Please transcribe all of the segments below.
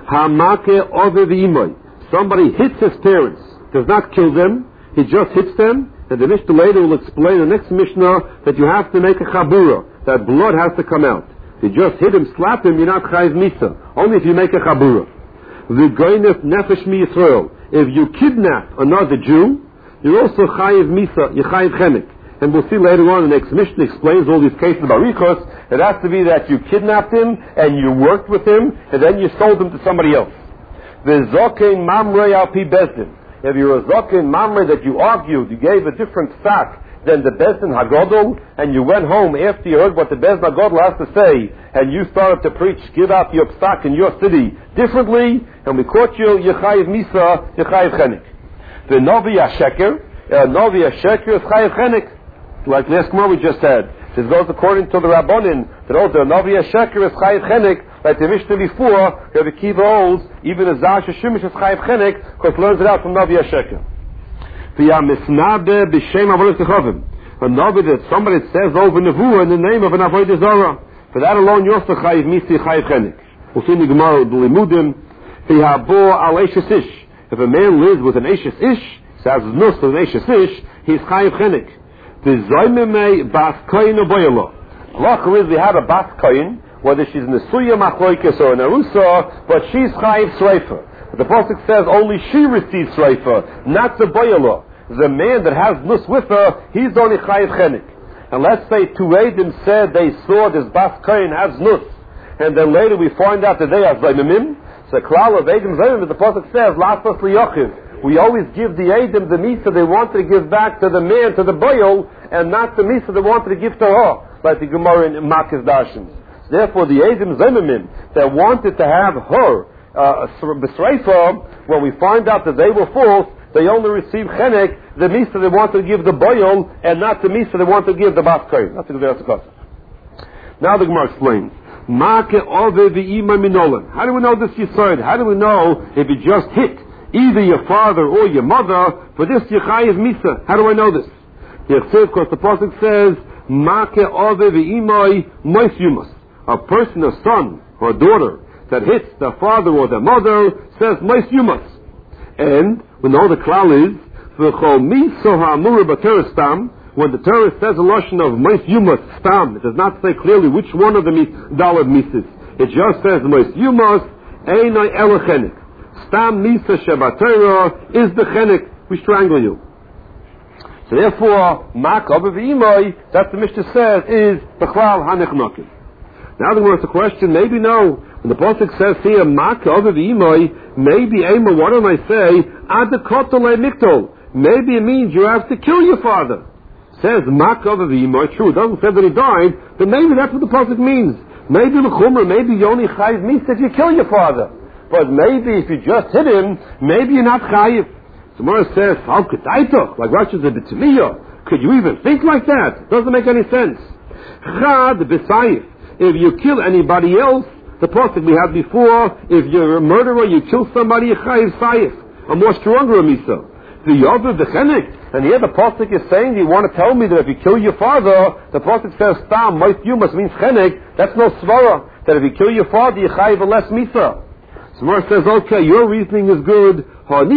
Hamake Ove V'imoy. Somebody hits his parents, does not kill them, he just hits them, and the Mishnah later will explain the next Mishnah that you have to make a chabura, that blood has to come out. You just hit him, slap him, you're not chayiv misa. Only if you make a chabura. V'goynef nefesh mi Yisrael. If you kidnap another Jew, you're also chayiv misa, you're chayiv chenek. And we'll see later on the next Mishnah explains all these cases about Richos. It has to be that you kidnapped him and you worked with him and then you sold him to somebody else. V'zokein mamrei al pi bezdin. If you're a zokein mamrei that you argued, you gave a different sack than the bezdin hagodol, and you went home after you heard what the bezdin hagodol has to say, and you started to preach, give out your psak in your city differently, and we caught you, yechayiv misa, yechayiv chenek. The novi hasheker, novi hasheker is chayiv chenek. Like last Gemara we just said. This goes according to the Rabbonin, that also the Novi HaSheker is Chayiv Chenek, like the Mishnah before, Rabbi Kiva holds, even a Zah Sheshimish is Chayiv Chenek, because he learns it out from Novi HaSheker. A Novi that somebody says over Nevuah in the name of an Avodah Zarah. For that alone, you're also Chayiv Misi, Chayiv Chenek. We'll see in the Gemara, the Limudim, if a man lives with an Eishes Ish, says Nus with an Eishes Ish, he's Chayiv Chenek. The Zoymeme Bas Koyin Oboyelo. Halacha is we have a Bas Koyin, whether she's Nesuya Machloikis or an Arusa, but she's Chayiv Sreifa. The Pasuk says only she receives Sreifa, not the Boyelo. The man that has Nus with her, he's only Chayiv Chenek. And let's say two Eidim said they saw this Bas Koyin has Nus, and then later we find out that they have Zoymemim. So Klal of Eidim Zoymemim, the Pasuk says, Lasas Liyochiv. We always give the Eidim the Misa they wanted to give back to the man, to the Boyel, and not the Misa they wanted to give to her, like the Gemara in Makis Dashins. Therefore, the Eidim Zemimim that wanted to have her B'Sreifa, when we find out that they were false, they only received Chenek, the Misa they wanted to give the Boyel, and not the Misa they wanted to give the Bas Koyin. That's the Gemara. Now the Gemara explains. How do we know this Yisod? How do we know if it just hit either your father or your mother, for this Yechayiv Misa? How do I know this? Because the Pasuk says, Make Ove V'imoi Mois Yumas. A person, a son or a daughter that hits the father or the mother says Mois Yumas. And we know the klal is, V'chol Miso Ha'amura B'teres Stam, when the Torah says a lotion of Mois Yumas Stam, it does not say clearly which one of the Dalad Mises. It just says Mois Yumas Einoi Elochenik. Stam Misa Shabbatera is the chenek, we strangle you. So therefore, Mak V'imoi, that the Mishnah says, is B'chlal HaNechnokim. Now there's a question, maybe no. When the Pasuk says here, Mak V'imoi, maybe Ema, what am I say? Adekotole Miktol. Maybe it means you have to kill your father. It says Mak V'imoi, true, it doesn't say that he died, but maybe that's what the Pasuk means. Maybe L'chumra, maybe Yoni Chayiv means that you kill your father. But maybe if you just hit him, maybe you're not chayiv. Tomorrow says, how could I talk? Like Rashi's a B'tzimiyah. Could you even think like that? Doesn't make any sense. Chad b'sayif. If you kill anybody else, the pasuk we had before, if you're a murderer, you kill somebody, you're chayiv sayif. A more stronger misa. The yover the chenek. And here the pasuk is saying, you want to tell me that if you kill your father, the pasuk says, stam, mois yumas means chenek. That's no svara. That if you kill your father, you're chayiv a less misa. Gemara says, okay, your reasoning is good. We had a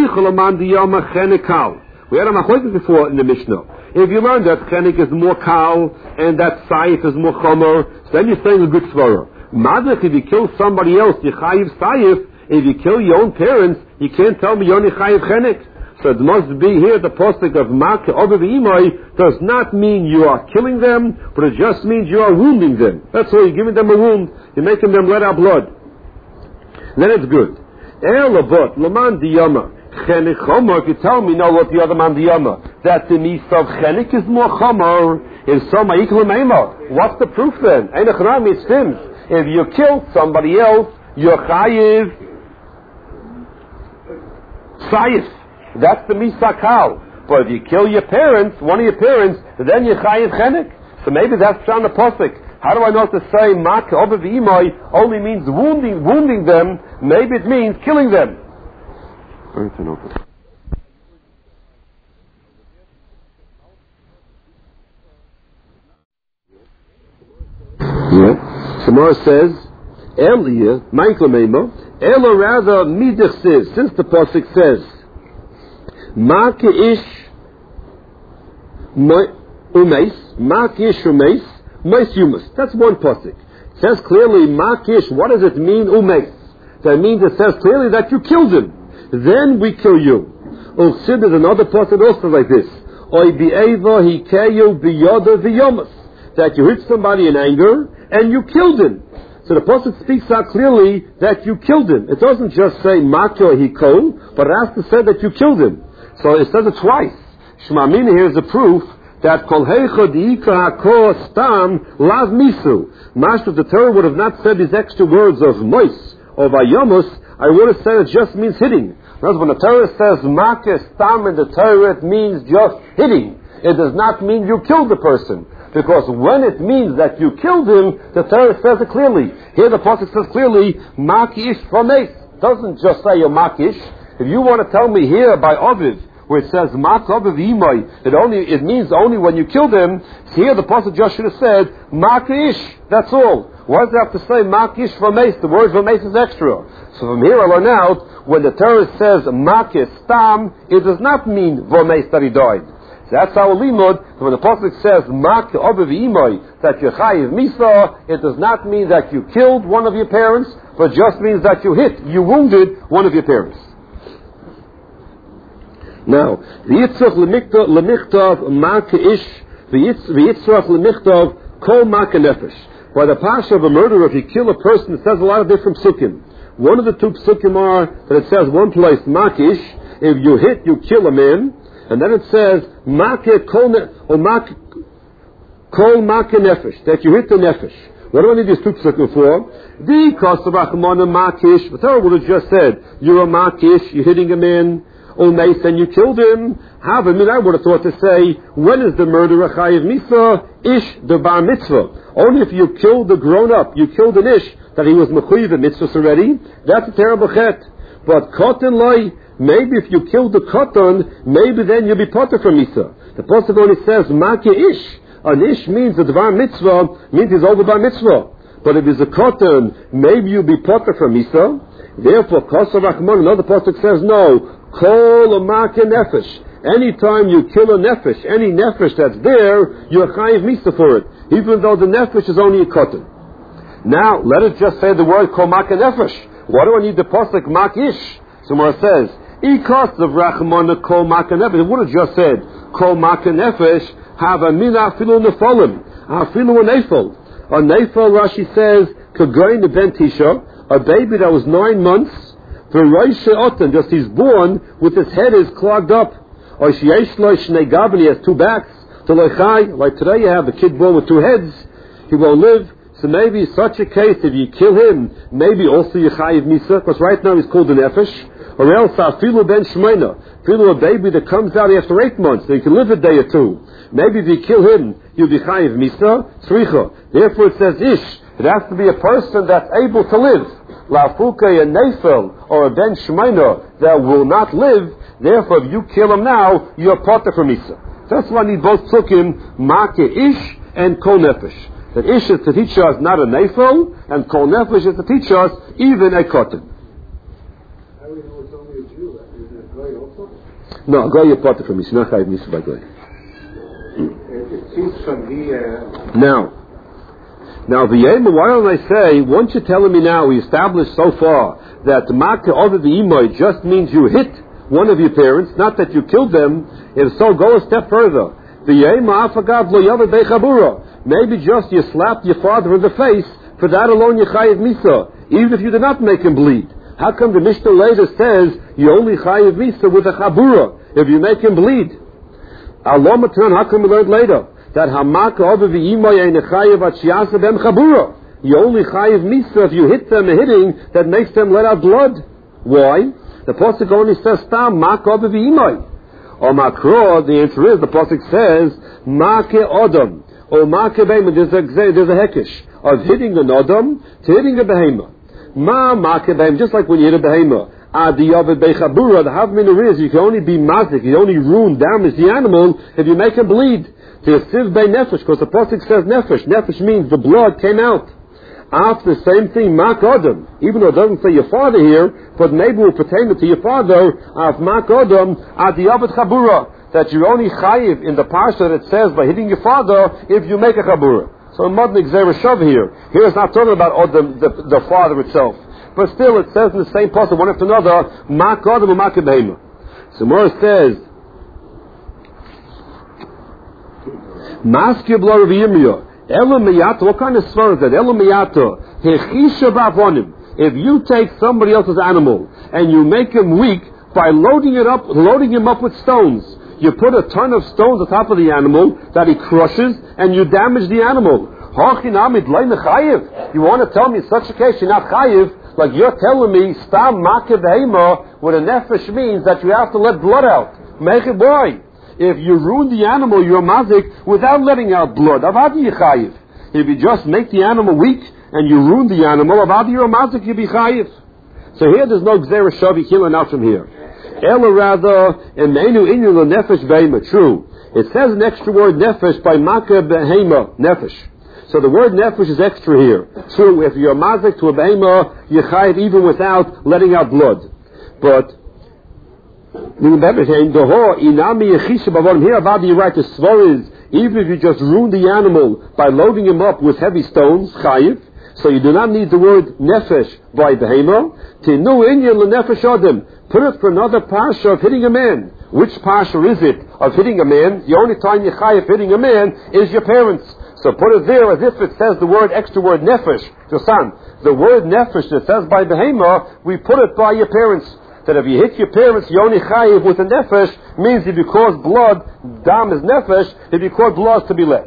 machlokes before in the Mishnah. If you learn that chenek is more kal and that saif is more chomer, so then you're saying a good svara. Madach, if you kill somebody else, you chayiv saif. If you kill your own parents, you can't tell me you only chayiv chenek. So it must be here the postic of Mak Ove V'imoi does not mean you are killing them, but it just means you are wounding them. That's all, you're giving them a wound. You're making them let out blood. Then it's good. Elabot, Laman Diyama, Chenik Chomer, if you tell me, no, what the other man Diyama, that the Nis of Chenik is more Chomer, is Soma Yiklu Meima. What's the proof then? Einach it seems. If you killed somebody else, you're Chayiv Sayif. That's the Misakal. But if you kill your parents, one of your parents, then you're Chayiv Chenik. So maybe that's on the Pasuk. How do I know to say Mak Ove V'imoi only means wounding them? Maybe it means killing them. Yeah. Samara says, Elia, Michael Memo, Ela rather Midich says, since the Pasuk says, Ma Ke'ish Umeis, Ma Ke'ish Umeis, Meis Yumas. That's one Pasuk. It says clearly, Ma Ke'ish, what does it mean, Umeis? That means it says clearly that you killed him. Then we kill you. Ulsid is another Pasuk also like this. Oy bi'eva hikeyu biyoda v'yomas. That you hit somebody in anger and you killed him. So the Pasuk speaks out clearly that you killed him. It doesn't just say makyo hikol, but it has to say that you killed him. So it says it twice. Shema Mina here is a proof that kol heicha diika hako stam lav misu. Master, the Torah would have not said these extra words of mois or vayomus. I would have said it just means hitting. Because when the Torah says makeh stam in the Torah, it means just hitting. It does not mean you killed the person. Because when it means that you killed him, the Torah says it clearly. Here the Pasuk says clearly, makish fameis. Doesn't just say you're makish. If you want to tell me here by Ovid, where it says mak Ovid imay, it means only when you killed him. So here the Pasuk just should have said makish. That's all. Why does it have to say makish fameis? The word fameis is extra. So from here I learn out, when the Torah says makis stam, it does not mean vameis that he died. So that's our limud. When the Pasuk says mak obav imoy, that you chayiv misa, it does not mean that you killed one of your parents, but just means that you wounded one of your parents. Now, the yitzrach lemichtav mak ish, the yitzrach lemichtav kol mak nefesh. By the pasha of a murderer, if you kill a person, it says a lot of different psukim. One of the two psukim are that it says one place makish, if you hit, you kill a man, and then it says makeh kol makeh nefesh, that you hit the nefesh. What do I need these two psukim for? The kosavachmana makish. The Torah would have just said you're a makish, you're hitting a man, Umeis, and you killed him. I would have thought to say, when is the murderer chayiv misa? Ish the bar mitzvah. Only if you killed the grown up, you killed an ish that he was mechuyev mitzvahs already. That's a terrible chet. But kotan loy, maybe if you killed the kotan, maybe then you'll be potter from misa. The pasuk only says makeh ish. An ish means the dvar mitzvah, means he's over bar mitzvah. But if it's a kotan, maybe you'll be potter from misa. Therefore, kosav rachman, another pasuk says no. Kol makeh nefesh. Anytime you kill a nefesh, any nefesh that's there, you're chayiv misa for it, even though the nefesh is only a kotan. Now, let us just say the word kol makeh nefesh. Why do I need the pasuk makish? Somewhere it says, ikos of rachmana kol makeh nefesh. It would have just said kol makeh nefesh. Have a mina afilu nefolim, afilu a nefel. A nefel, Rashi says, kagoyin ben tisha, a baby that was 9 months. Just he's born with his head is clogged up. Or he has 2 backs. Like today you have a kid born with 2 heads, he won't live. So maybe such a case, if you kill him, maybe also you chayiv misa, because right now he's called a nefesh. Or else afilu ben shmeina, afilu a baby that comes out after 8 months, so he can live a day or 2. Maybe if you kill him, you'll be chayiv misa, tzricha. Therefore it says ish. It has to be a person that's able to live. Lafuke a nefel or a ben shmeina that will not live. Therefore, if you kill him now, you're potter from misa. That's why I need both psukim, makeh ish and kol nefesh. That ish is to teach us not a nefel, and kol nefesh is to teach us even a kotten. How do we know it's only a Jew? Is it a goy also? No, goy you're potter from misa, not chayiv misa by goy. It seems from the... Now, why don't I say, once you're telling me now, we established so far that makeh over the imoy just means you hit one of your parents, not that you killed them. If so, go a step further. Maybe just you slapped your father in the face, for that alone you chayiv misa, even if you did not make him bleed. How come the Mishnah later says you only chayiv misa with a chabura if you make him bleed? Allah matran, how come we learned later that hamak over the imoy ein chayiv achiasa bem chabura? You only chayiv misa if you hit them a hitting that makes them let out blood. Why? The pasuk only says stam mak over the imoy. Or makro, the answer is the pasuk says make odom or make behema. There's a hekesh of hitting an odom to hitting a behema. Ma make behema, just like when you hit a behema. The havmin is you can only be mazik, you only ruin, damage the animal if you make him bleed. To siv bei nefesh, because the pasuk says nefesh. Nefesh means the blood came out. After the same thing, Mak Adam, even though it doesn't say your father here, but maybe will pertain it to your father, of Mak Adam, at the Abed Chabura, that you're only chayiv in the parsha that it says by hitting your father if you make a Chabura. So Modnik Zera Shav here. Here it's not talking about Adam, the father itself. But still it says in the same passage, one after another, Mak Adam and Mak Behema. So Mora says, Maskib Lo Rav Yirmiyah. What kind of svar is that? If you take somebody else's animal and you make him weak by loading him up with stones, you put a ton of stones on top of the animal that he crushes and you damage the animal. You want to tell me in such a case you're not chayiv, like you're telling me stam makeh behema, what a nefesh means that you have to let blood out. Make it boy. If you ruin the animal, you're mazik without letting out blood. Avadi yichayiv. If you just make the animal weak and you ruin the animal, avadi you're mazik, you be chayiv. So here there's no gzera shavi killing out from here. Ela rather, emenu inu lo nefesh behema. True. It says an extra word nefesh by makeh behema, nefesh. So the word nefesh is extra here. True, if you're mazik to a behema, you're chayiv even without letting out blood. But here about the right to svar is even if you just ruin the animal by loading him up with heavy stones, chayiv, so you do not need the word nefesh by behema. Tinu inyan lenefesh adam. Put it for another parsha of hitting a man. Which parsha is it of hitting a man? The only time you chayiv hitting a man is your parents. So put it there as if it says the word extra word nefesh. Your son, the word nefesh that says by behema, we put it by your parents. That if you hit your parents, you only chayiv with a nefesh, means if you cause blood, dam is nefesh, if you cause blood to be let.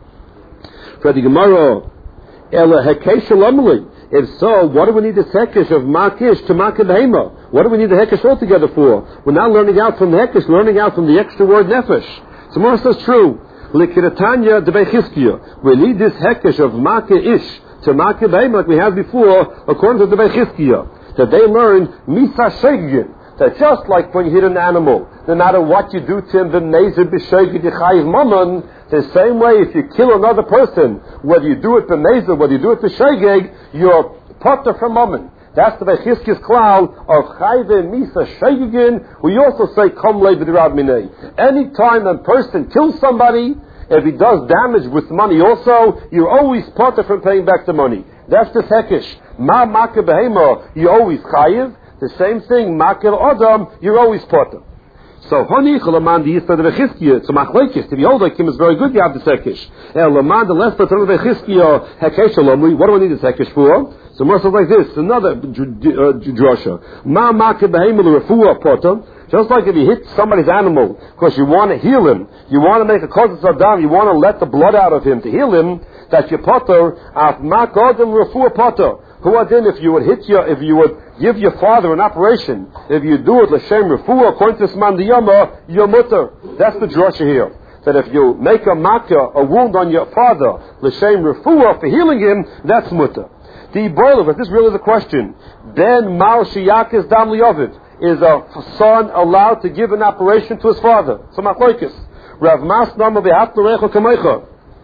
For the Gemara, ela hekesh alamli. If so, what do we need the hekesh of makish to makeh behema? What do we need the hekesh altogether for? We're not learning out from the hekesh, learning out from the extra word nefesh. So Mora says true. Likiratanya de Bechizkiya. We need this hekesh of makish to makeh behema like we had before, according to the Bechizkiya. That they learned misa shegin, that just like when you hit an animal, no matter what you do to him, the nezer b'shegin yichayiv mammon, the same way if you kill another person, whether you do it b'nezer, whether you do it b'shegig, you're potter from mammon. That's the Bechizki's cloud of chayiv misa shegin. We also say kom le b'dirab minei. Any time a person kills somebody, if he does damage with money also, you're always potter from paying back the money. That's the hekesh. Ma makeh behema, you always chayiv. The same thing, makeh adam, you're always potter. So honey chalaman the yisra de Bechizkiya. It's a machlekes. To be old like him is very good. You have the hekesh. Laman the less better Bechizkiya hekesh alamri. What do I need this hekesh for? So more like this. Another drasha. Ma makeh behema the refuah potter. Just like if you hit somebody's animal, because you want to heal him, you want to make a kozes adam, you want to let the blood out of him to heal him, that your potter, af mak adam refuah potter. Who adin, if you would give your father an operation, if you do it l'shem refuah, according to Sman Diyama, you're mutter. That's the drasha here. That if you make a makkah, a wound on your father, l'shem refuah, for healing him, that's mutter. The boiler, but this is really the question. Ben mal shiyakis dam liyovid. Is a son allowed to give an operation to his father? So machlokes. Rav Mas nama behat l'recho kamecha.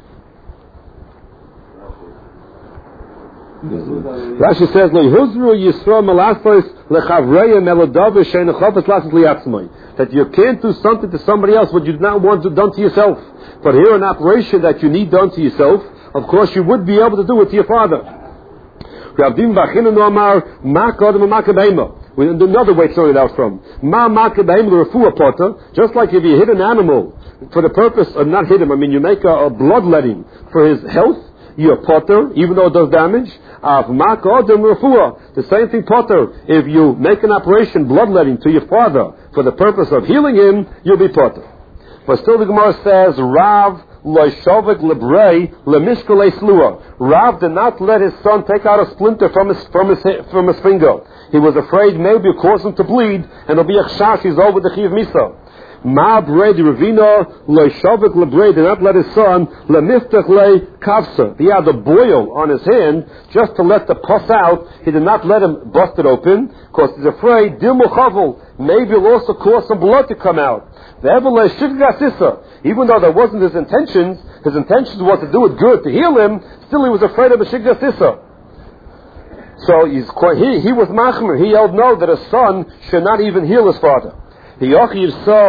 Rashi says, "Lo yhuzru yisro melastos lechavreya meladav shein chofetz lasses liatzmai." That you can't do something to somebody else what you do not want done to yourself. But here, an operation that you need done to yourself, of course, you would be able to do it to your father. Rav Din Bachina no amar mak adam makeh behema. Another way to learn it out from. Ma makeh behema refuah potter. Just like if you hit an animal for the purpose of not hit him, you make a bloodletting for his health, you're potter, even though it does damage. Av makeh adam refuah. The same thing potter. If you make an operation, bloodletting to your father for the purpose of healing him, you'll be potter. But still the Gemara says, Rav Rav did not let his son take out a splinter from his finger. He was afraid maybe it caused him to bleed, and it'll be a chash, he's over the chiv misa. Ma brei Ravina lo shavik lebrei did not let his son lemiftach le kavsa. He had a boil on his hand just to let the pus out. He did not let him bust it open because he's afraid dilmu chavel. Maybe it'll also cause some blood to come out. Even though that wasn't his intentions was to do it good, to heal him, still he was afraid of a shigga sissa. So he was machmer. He held no that a son should not even heal his father. Somebody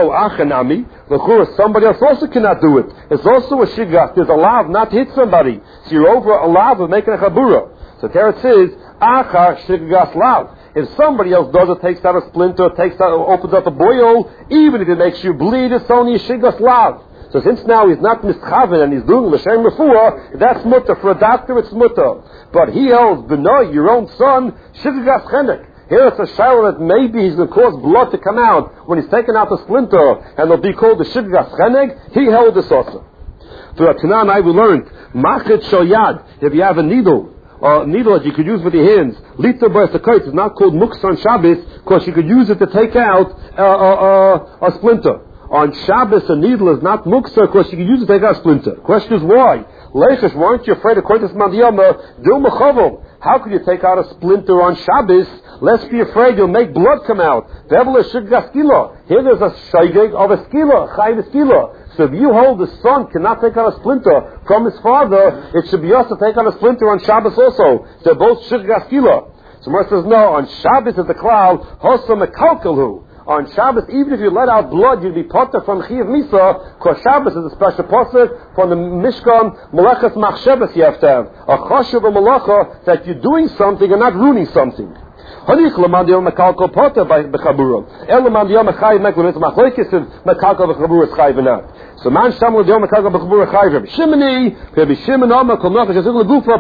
else also cannot do it. It's also a shigas. There's a lav not to hit somebody. So you're over a lav of making a chabura. So there it says, achar shigas lav. If somebody else does it, takes out a splinter, opens up a boil, even if it makes you bleed, it's only a shigas lav. So since now he's not mischaven and he's doing l'shem refuah, that's mutter. For a doctor, it's mutter. But he holds, b'noi, your own son, shigas chenek. Here it's a shower that maybe he's going to cause blood to come out when he's taken out the splinter, and it'll be called the shigas chenek. He held this also. Through Tanan, we learned, machet shoyad, if you have a needle that you could use with your hands, liter by is not called muks on Shabbos, because you could use it to take out a splinter. On Shabbos, a needle is not muksa because you can use it to take out a splinter. Question is why? Lechesh, weren't you afraid of Koitas Mandiyama? Dil Mechavom. How could you take out a splinter on Shabbos? Let's be afraid you'll make blood come out. Here there's a shaygeg of a skila, chayv skila. So if you hold the son cannot take out a splinter from his father, it should be us to take out a splinter on Shabbos also. They're both shigga skila. So Mar says no, on Shabbos is the cloud, hosa mekalkalhu. On Shabbos, even if you let out blood, you'll be potter from Chiyav Misa, because Shabbos is a special pasuk from the Mishkan, Malachas Machshavas you have to have. A choshev a malacha that you're doing something and not ruining something. Hanich lemad yom mekalkal potter by bechabura. El lemad yom mechayiv mekul it's machlekes of mekalkal bechabura chayiv not. So man shamul yom mekalkal bechabura chayiv. Shimoni, Shimon Amar kol nafesh azul legufa